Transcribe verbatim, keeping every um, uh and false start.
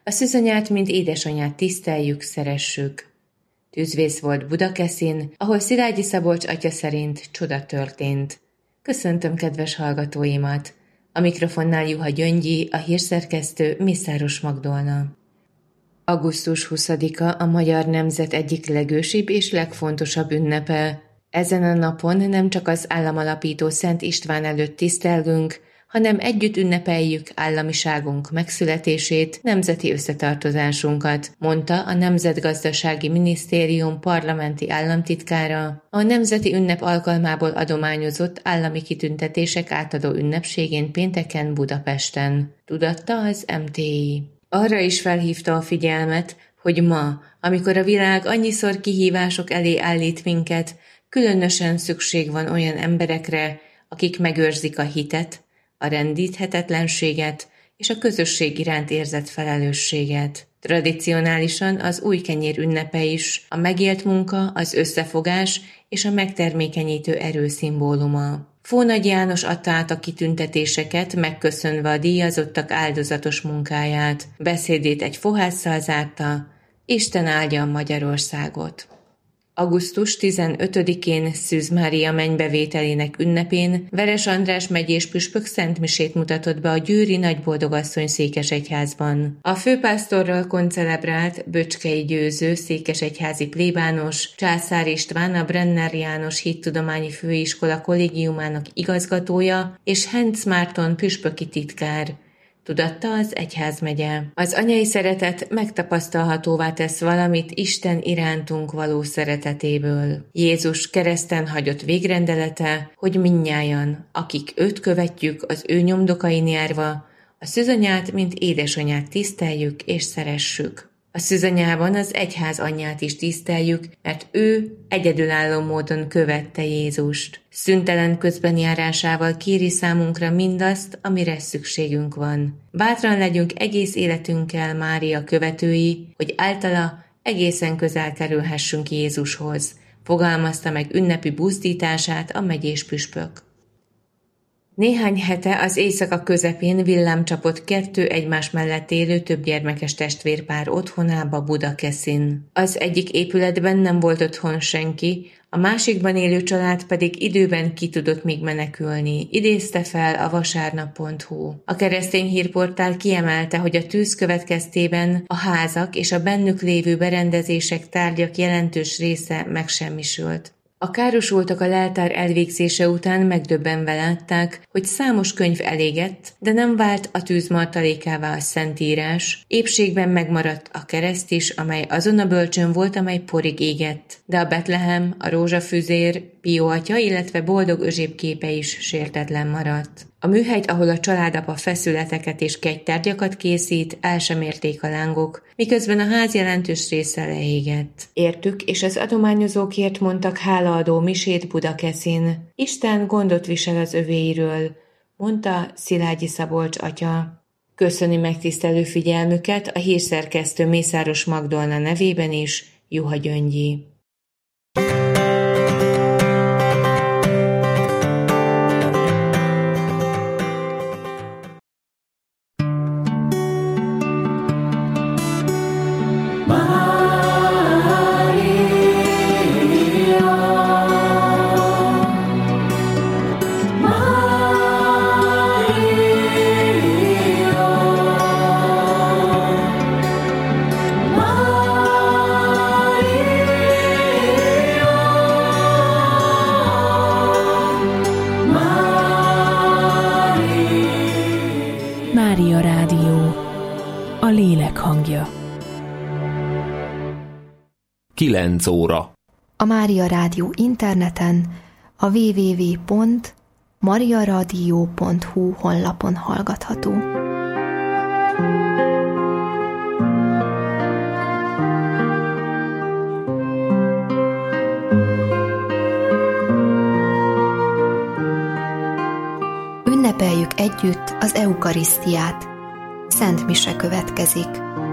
A szűzanyát, mint édesanyát tiszteljük, szeressük. Tűzvész volt Budakeszin, ahol Szilágyi Szabolcs atya szerint csoda történt. Köszöntöm kedves hallgatóimat! A mikrofonnál Juha Gyöngyi, a hírszerkesztő Mészáros Magdolna. augusztus huszadika a magyar nemzet egyik legősibb és legfontosabb ünnepe. Ezen a napon nem csak az államalapító Szent István előtt tisztelgünk, hanem együtt ünnepeljük államiságunk megszületését, nemzeti összetartozásunkat, mondta a Nemzetgazdasági Minisztérium parlamenti államtitkára a nemzeti ünnep alkalmából adományozott állami kitüntetések átadó ünnepségén pénteken Budapesten, tudatta az em té i. Arra is felhívta a figyelmet, hogy ma, amikor a világ annyiszor kihívások elé állít minket, különösen szükség van olyan emberekre, akik megőrzik a hitet, a rendíthetetlenséget és a közösség iránt érzett felelősséget. Tradicionálisan az új kenyér ünnepe is a megélt munka, az összefogás és a megtermékenyítő erő szimbóluma. Fónagy János adta át a kitüntetéseket, megköszönve a díjazottak áldozatos munkáját. Beszédét egy fohásszal zárta: Isten áldja Magyarországot! augusztus tizenötödikén Szűz Mária mennybevételének ünnepén Veres András megyés püspök szentmisét mutatott be a győri Nagyboldogasszony székesegyházban. A főpásztorral koncelebrált Böcskei Győző székesegyházi plébános, Császár István a Brenner János Hittudományi Főiskola kollégiumának igazgatója és Henc Márton püspöki titkár, tudatta az egyházmegye. Az anyai szeretet megtapasztalhatóvá tesz valamit Isten irántunk való szeretetéből. Jézus kereszten hagyott végrendelete, hogy mindnyájan, akik őt követjük az ő nyomdokain járva, a szűzanyát, mint édesanyát tiszteljük és szeressük. A szűzanyában az egyház anyját is tiszteljük, mert ő egyedülálló módon követte Jézust. Szüntelen közbenjárásával kéri számunkra mindazt, amire szükségünk van. Bátran legyünk egész életünkkel Mária követői, hogy általa egészen közel kerülhessünk Jézushoz, fogalmazta meg ünnepi buzdítását a megyés püspök. Néhány hete az éjszaka közepén villám csapott kettő egymás mellett élő többgyermekes testvérpár otthonába Budakeszin. Az egyik épületben nem volt otthon senki, a másikban élő család pedig időben ki tudott még menekülni, idézte fel a vasárnap pont hu. A keresztény hírportál kiemelte, hogy a tűz következtében a házak és a bennük lévő berendezések, tárgyak jelentős része megsemmisült. A károsultak a leltár elvégzése után megdöbbenve látták, hogy számos könyv elégett, de nem vált a tűz martalékává a Szentírás. Épségben megmaradt a kereszt is, amely azon a bölcsön volt, amely porig égett. De a Betlehem, a rózsafüzér, Pio atya, illetve Boldog Özséb képe is sértetlen maradt. A műhelyt, ahol a családapa feszületeket és kegytárgyakat készít, el sem érték a lángok, miközben a ház jelentős része leégett. Értük, és az adományozókért mondtak hálaadó misét Budakeszin. Isten gondot visel az övéiről, mondta Szilágyi Szabolcs atya. Köszöni megtisztelő figyelmüket a hírszerkesztő Mészáros Magdolna nevében is Juha Gyöngyi. Mária Rádió, a lélek hangja. kilenc óra. A Mária Rádió interneten a double-u double-u double-u pont mariaradio pont hu honlapon hallgatható. Ünnepeljük együtt az eukarisztiát. Szent mise következik.